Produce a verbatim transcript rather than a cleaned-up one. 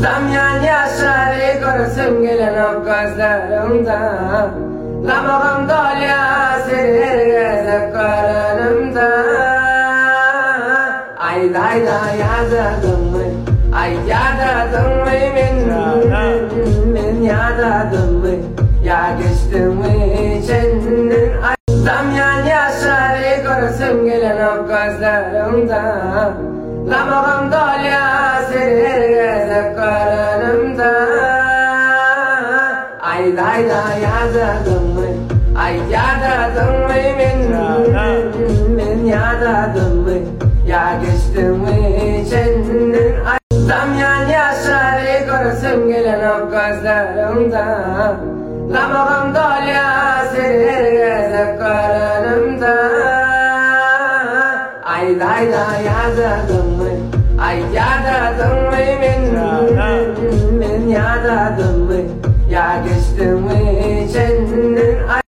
Zamyan yaşları görsün gelen o gözlerimde. Lamağım dolya serir gezip karınımda. Ay dayda yadadın mı? Ay yadadın mı min? Min yadadın mı? Ya geçtin mi içinden? Zamyan yaşları görsün gelen o gözlerimde. Lamağım dolya serir gezip karınımda. Ay dayda yadadın mı? Ay yadadın mı min? Min yadadın mı? Ya geçtin mi içinden? Zamyan yaşları görsün gelen o gözlerimde. Lamağım dolya serir gezip karınımda. Ay dayda yadadın mı? Ay yadadın mı min? Min yadadın mı? Ya geçtin mi